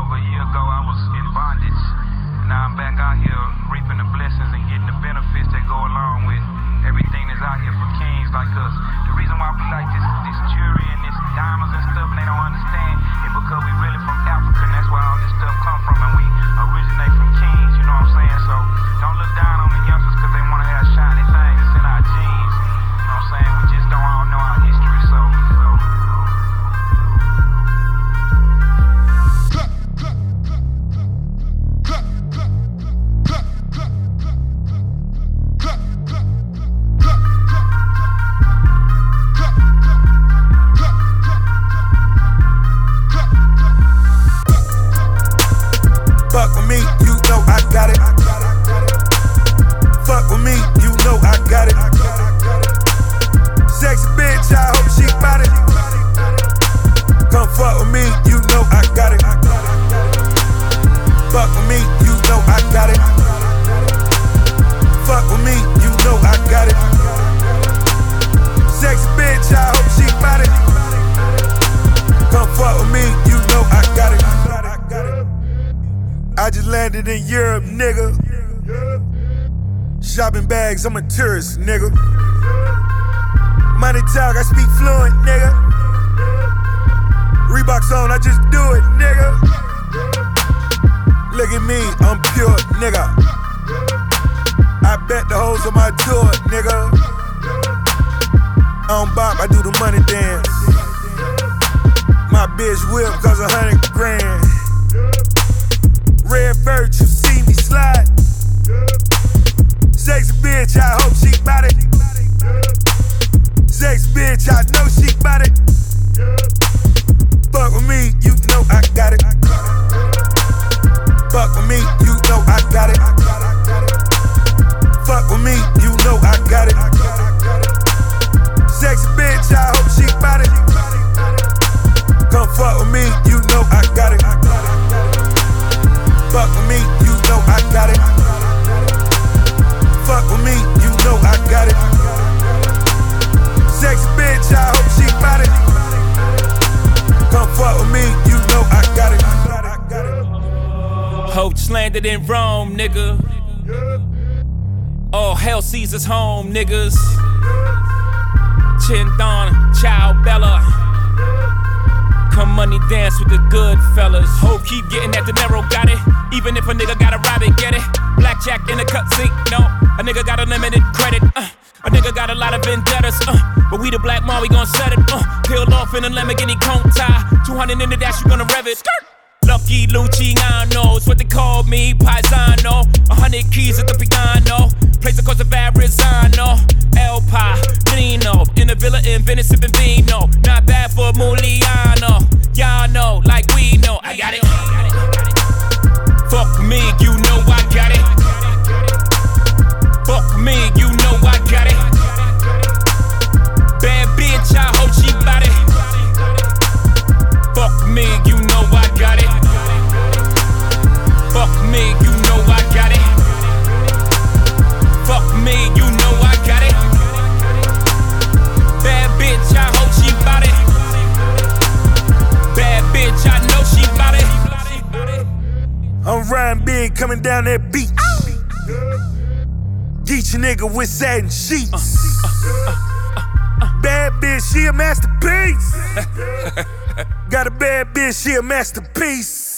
over a year ago, I was in bondage. Now I'm back out here reaping the blessings and getting the benefits that go along with everything that's out here for kings like us. The reason why we like this jewelry and this diamonds and stuff, and they don't understand, is because we really from Africa, and that's where all this stuff come from, and we originate from kings, you know what I'm saying? So don't look down on the youngsters because they want to have shiny things. It's in our genes, you know what I'm saying? We just don't all know our history, so. Fuck with me, you know I got it. Fuck with me, you know I got it. Sexy bitch, I hope she bout it. Come fuck with me, you know I got it. Fuck with me, you know I got it. Fuck with me, you know I got it. Sexy bitch, I hope she bout it. Come fuck with me, you know I got it. I just landed in Europe, nigga. Shopping bags, I'm a tourist, nigga. Money talk, I speak fluent, nigga. Reeboks on, I just do it, nigga. Look at me, I'm pure, nigga. I bet the hoes on my tour, nigga. I don't bop, I do the money dance. My bitch whip cause 100 grand. Red Virtue, see me slide. Sexy bitch, I hope she bout it. Sexy bitch, I know she bout it. Fuck with me, you know I got it. Fuck with me, you know I got it. Fuck with me, you know I got it. Sexy bitch, I hope she bout it. Come fuck with me, you know I got it. Fuck with me, you know I got it. Fuck with me, you know I got it. Sexy bitch, I hope she bout it. Come fuck with me, you know I got it. Hope just landed in Rome, nigga. All hell Caesar's home, niggas. Chinthon, Ciao Bella. Come money dance with the good fellas. Hope keep getting that dinero, got it. Even if a nigga gotta rob it, get it. Blackjack in the cutscene, no. A nigga got unlimited credit, a nigga got a lot of vendettas, but we the black mom, we gon' set it, peeled off in a Lamborghini cone tie. 200 in the dash, you gonna rev it. Skirt. Lucky Luciano, it's what they call me, paisano. 100 keys at the piano, place across the Verrazano. El Padrino, in the villa in Venice sipping vino. Not bad for Muliano, y'all know, like we know. I got it. Fuck me, you know I got it. Fuck me, you know I got it. Bad bitch, I hope she bout it. Fuck me, you know I got it. Fuck me, you know I got it. Fuck me, you know I got it. Bad bitch, I hope she bout it. Bad bitch, I know she bout it. I'm riding big, coming down that beach. Get your nigga with satin sheets. Bad bitch, she a masterpiece. Got a bad bitch, she a masterpiece.